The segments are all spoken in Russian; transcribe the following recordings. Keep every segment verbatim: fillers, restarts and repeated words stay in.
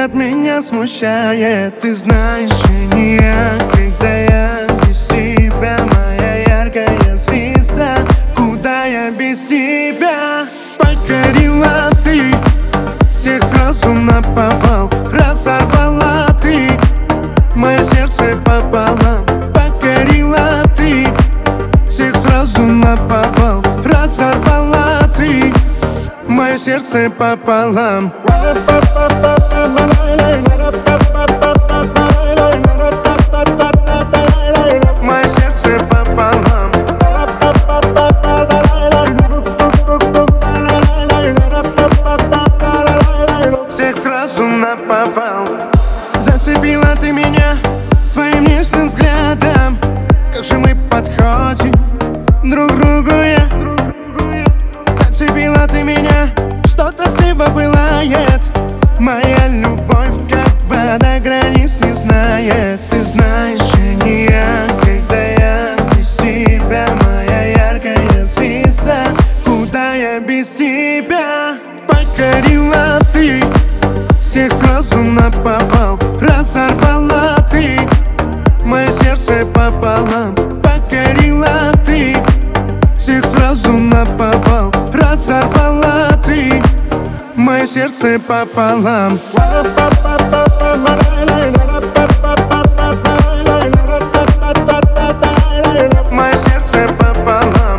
взгляд меня смущает. Ты знаешь, я не я, когда я без тебя, моя яркая звезда. Куда я без тебя? Покорила ты всех сразу наповал, разорвала ты мое сердце пополам. Покорила ты всех сразу наповал, разорвала ты мое сердце пополам. Мое сердце пополам. Всех сразу наповал. Зацепила ты меня своим нежным взглядом. Как же мы подходим друг к другу, я. Зацепила ты меня, что-то слева пылает. Моя любовь, как вода, границ не знает. Ты знаешь, я не я, когда я без тебя, моя яркая звезда. Куда я без тебя? Покорила ты всех сразу наповал, разорвала ты мое сердце пополам. Покорила ты всех сразу наповал, разорвала ты мое сердце пополам. Мое сердце пополам.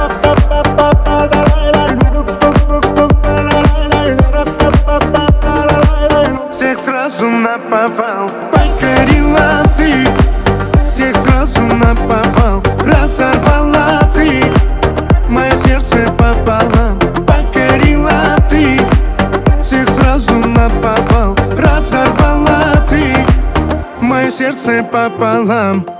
Всех сразу наповал. Покорила ты всех сразу наповал, разорвала ты мое сердце пополам. Покорила ты всех сразу наповал, разорвала ты мое сердце пополам.